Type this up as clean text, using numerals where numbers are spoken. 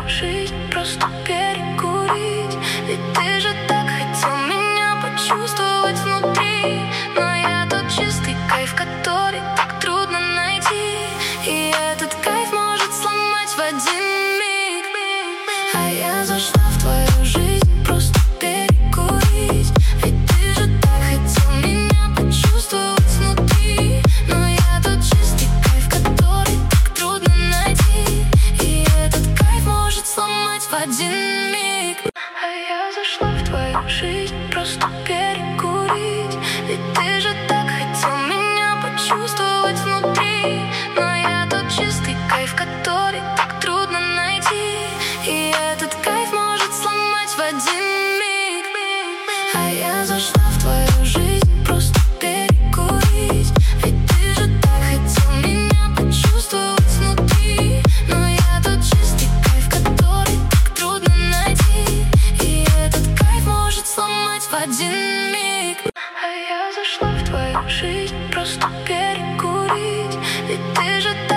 жизнь, просто перекурить. Ведь ты же так хотел меня почувствовать внутри. Но я тот чистый кайф, который так трудно найти. И этот кайф может сломать в один миг. А я зашла в твою жизнь просто перекурить. Ведь ты же так хотел меня почувствовать внутри. Но я тот чистый кайф, который так трудно найти. И этот кайф может сломать в один миг. А я зашла в твою жизнь просто перекурить. Ведь ты же так хотел меня почувствовать внутри. Но я тот чистый кайф, который так трудно найти. И этот кайф может сломать в один миг. А я зашла в твою жизнь просто перекурить. Ведь ты же так хотел меня почувствовать внутри. Но я тот чистый кайф, который так трудно найти. И этот кайф может сломать в один миг. А я зашла в твою жизнь просто перекурить. Ведь ты же так